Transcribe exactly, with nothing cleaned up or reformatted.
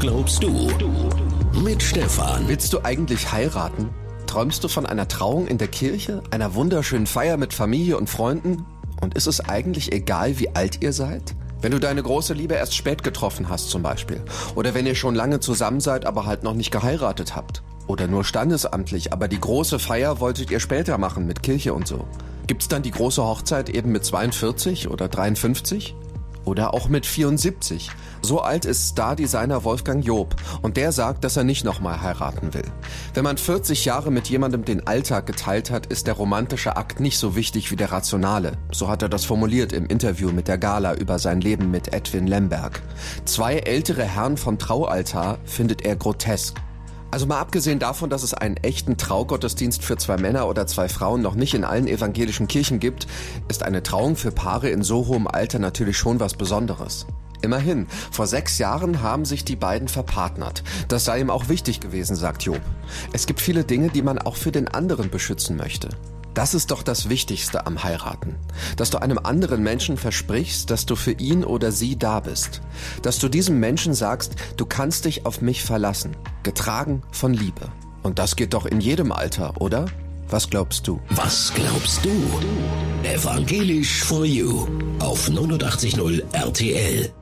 glaubst du? Mit Stefan. Willst du eigentlich heiraten? Träumst du von einer Trauung in der Kirche, einer wunderschönen Feier mit Familie und Freunden? Und ist es eigentlich egal, wie alt ihr seid? Wenn du deine große Liebe erst spät getroffen hast zum Beispiel. Oder wenn ihr schon lange zusammen seid, aber halt noch nicht geheiratet habt. Oder nur standesamtlich, aber die große Feier wolltet ihr später machen mit Kirche und so. Gibt's dann die große Hochzeit eben mit zweiundvierzig oder dreiundfünfzig? Oder auch mit vierundsiebzig. So alt ist Star-Designer Wolfgang Job und der sagt, dass er nicht nochmal heiraten will. Wenn man vierzig Jahre mit jemandem den Alltag geteilt hat, ist der romantische Akt nicht so wichtig wie der rationale. So hat er das formuliert im Interview mit der Gala über sein Leben mit Edwin Lemberg. Zwei ältere Herren vom Traualtar findet er grotesk. Also mal abgesehen davon, dass es einen echten Traugottesdienst für zwei Männer oder zwei Frauen noch nicht in allen evangelischen Kirchen gibt, ist eine Trauung für Paare in so hohem Alter natürlich schon was Besonderes. Immerhin, vor sechs Jahren haben sich die beiden verpartnert. Das sei ihm auch wichtig gewesen, sagt Job. Es gibt viele Dinge, die man auch für den anderen beschützen möchte. Das ist doch das Wichtigste am Heiraten. Dass du einem anderen Menschen versprichst, dass du für ihn oder sie da bist. Dass du diesem Menschen sagst, du kannst dich auf mich verlassen. Getragen von Liebe. Und das geht doch in jedem Alter, oder? Was glaubst du? Was glaubst du? Evangelisch for You auf neunundachtzig Komma null R T L.